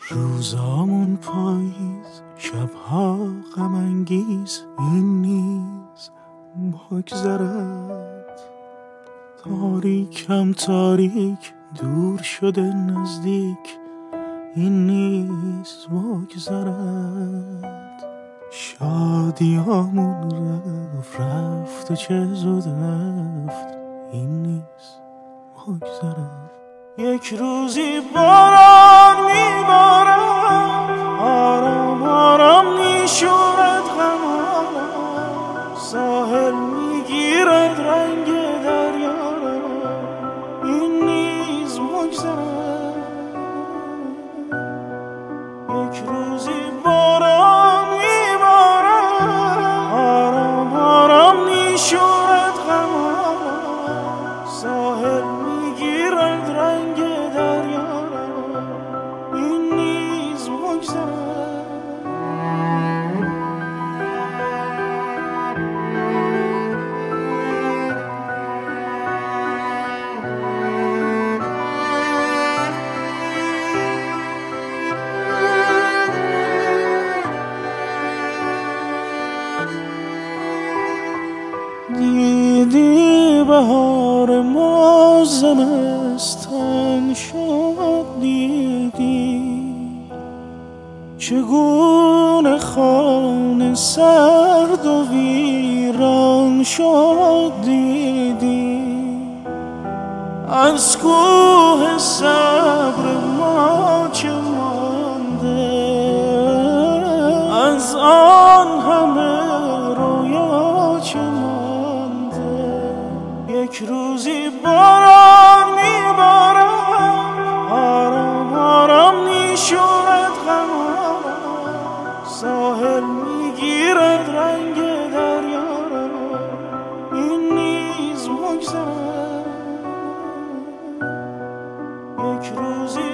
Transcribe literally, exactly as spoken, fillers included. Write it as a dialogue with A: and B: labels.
A: روزامون پاییز، شبها غم انگیز، این نیز بگذرد. تاریکم تاریک، دور شده نزدیک، این نیز بگذرد. شادیامون رفت رفت و چه زود رفت، این نیز بگذرد. یک روزی باران میبارد، آرام آرام میشورد غم، ساحل میگیرد رنگ دریا را، این نیز بگذرد. یک روزی باران میبارد، آرام آرام میشورد غم، ساحل میگیرد رنگ دریا را، این نیز بگذرد. دیدی بهار ما زمستان شد، دیدی چگونه خانه سرد و ویران شد، دیدی از کوه صبر ما چه مانده، از آن همه رویا چه مانده. یک روزی باران میبارد، آرام آرام میشورد غم، ساحل میگیرد رنگ دریا را، این نیز بگذرد. یک روزی